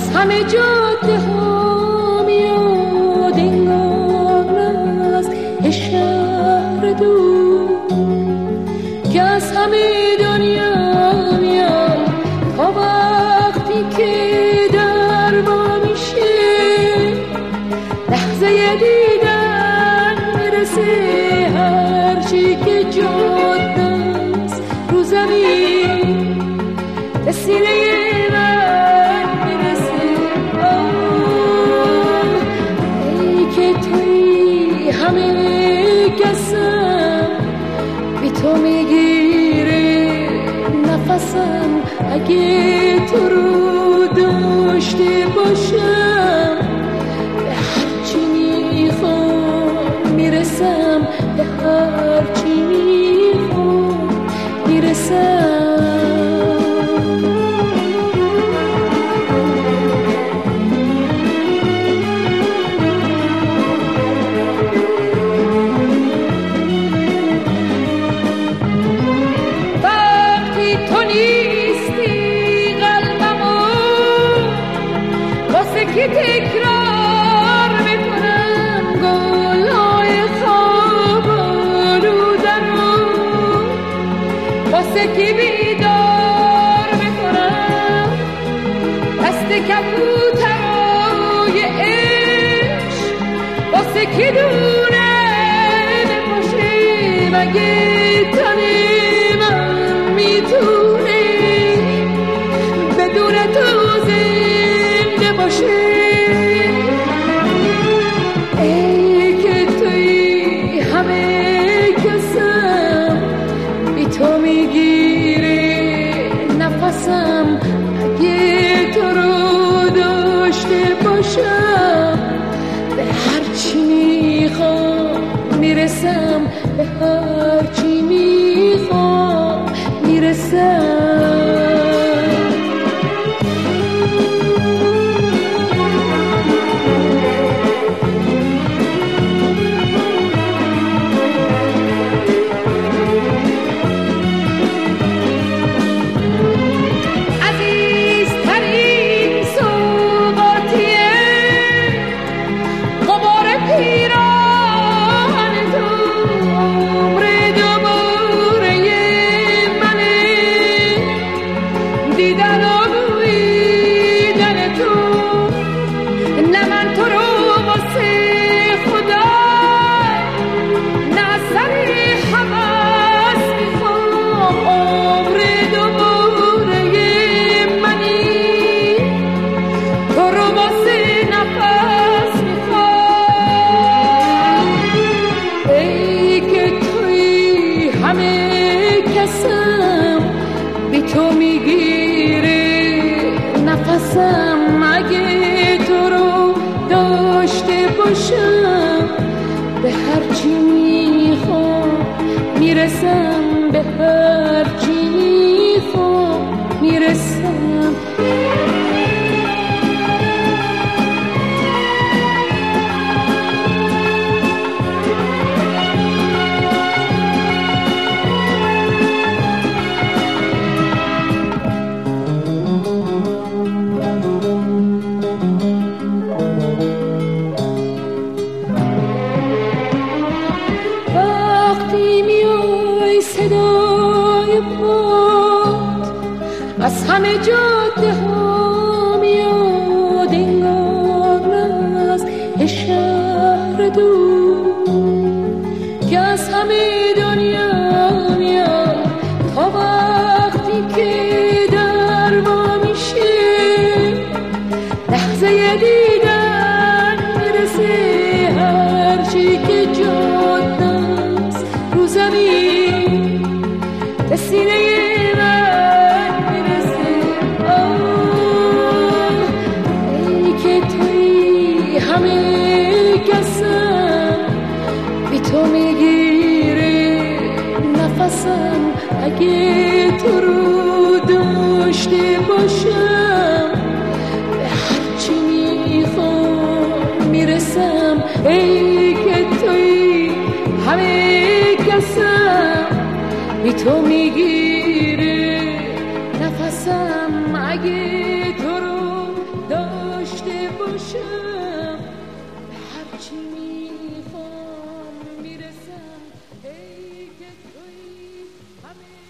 از همه جاده ها میاد انگار از شهر دور که از همه دنیا میاد تا وقتی که در با میشه لحظه دیدن میرسه هرچی که جاده است رو زمین به سینه تو میگیره نفسم اگه تو رو داشته باشم به هرچی میخوام میرسم به هرچی میخوام میرسم که تکرار میکنم گلای خواب آلودنو واسه که بیدار میکنم دست کبوترای عشق واسه که دونه نباشه مگه تنی من میتونه بدون تو زنده باشه تو میگیره نفسم اگه تو رو داشته باشم به هرچی میخوام میرسم به هرچی میخوام میرسم تو میگیره نفسم اگه تو رو داشته باشم به هرچی میخوام میرسم به هرچی میخوام میرسم از همه جاده ها میاد انگار از شهر دور که از همه دنیا میاد تا وقتی که در با میشه لحظه دیدن میرسه هرچی که جاده است رو زمین به سینه تو میگیره نفسم اگه تو رو داشته باشم به هرچی میخوام میرسم ای که توی همه کسم بی تو میگیره نفسم اگه تو رو داشته تویی همه